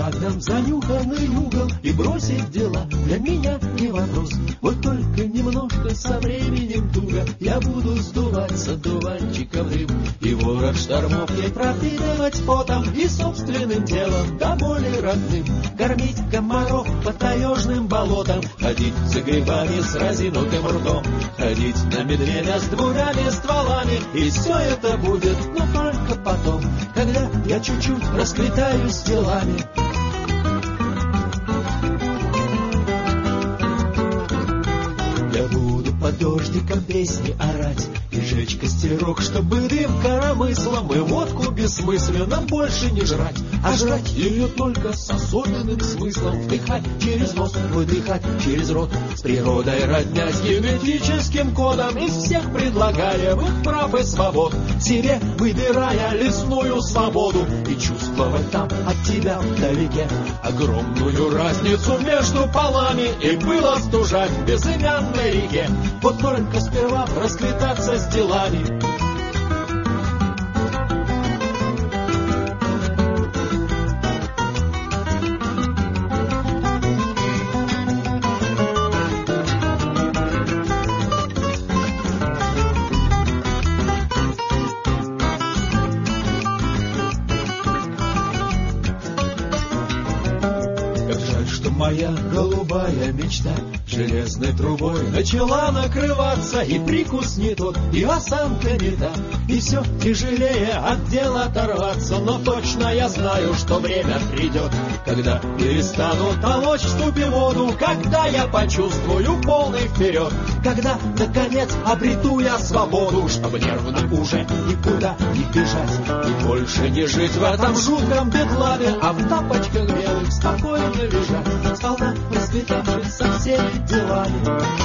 Задам занюханный угол и бросить дела для меня не вопрос. Вот только немножко со временем туго я буду сдуваться дуванчиком дым. И ворот штормов ей пропитывать потом и собственным телом до боли родным. Кормить комаров по таежным болотам, ходить за грибами с разинутым ртом, ходить на медведя с двумя стволами. И все это будет, но только потом, когда я чуть-чуть расквитаюсь делами. Я буду под дождиком песни орать и жечь костерок, чтобы дым коромыслом и водку бессмысленно больше не жрать, а жрать ее только с особенным смыслом. Вдыхать через нос, выдыхать через рот, с природой родня, с генетическим кодом, из всех предлагаемых прав и свобод, себе выбирая лесную свободу и чувствовать там от тебя вдалеке огромную разницу между полами и пыло стужать в безымянной реке. Вот только сперва расквитаться с делами. Моя голубая мечта железной трубой начала накрываться, и прикус не тот, и осанка не та, и все тяжелее от дела оторваться. Но точно я знаю, что время придет, когда перестану толочь в ступе воду, когда я почувствую полный вперед, когда, наконец, обрету я свободу, чтобы нервно уже никуда не бежать и больше не жить в этом жутком бедламе, а в тапочках белых спокойно лежать, сполна расквитавшись со всеми делами.